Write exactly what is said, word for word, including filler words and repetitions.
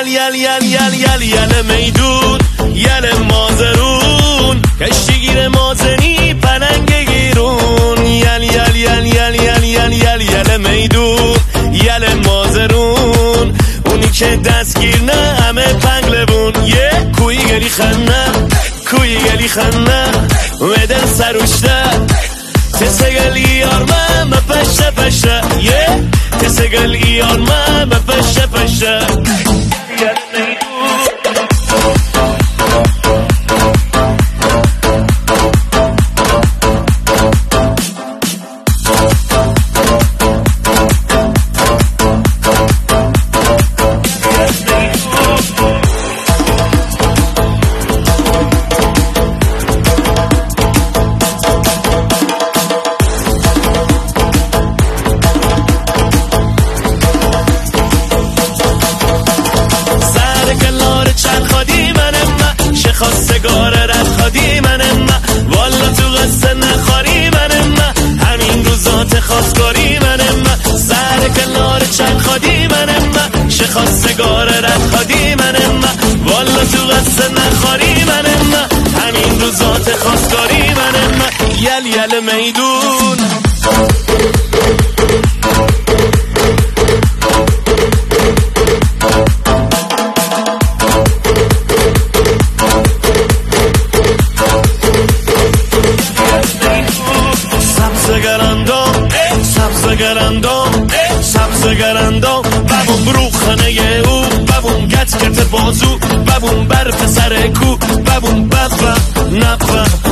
یل یل یل یل یل یل میدون یل مازرون کشتیگیر مازنی پلنگ گیرون یل یل یل یل یل یل یل یل میدون یل مازرون اونی که دستگیر نه همه پنگلبون یه کوی گلی خنه کوی گلی خنه ودن سروشته تسگل یار من پشته پشته یه تسگل یار من پشته پشته یل میدون خواستگار رد خادی منم من والا تو قصه نخواری منم من همین روزات خواستگاری منم من سر کنار چند خادی منم من شه خواستگار رد خادی منم من والا تو قصه نخواری منم من همین روزات خواستگاری منم من یل یل میدون سبزگرندام سبزگرندام ببون بروخانه او ببون گت کت بازو ببون بر پسر کو ببون بفهم نفهم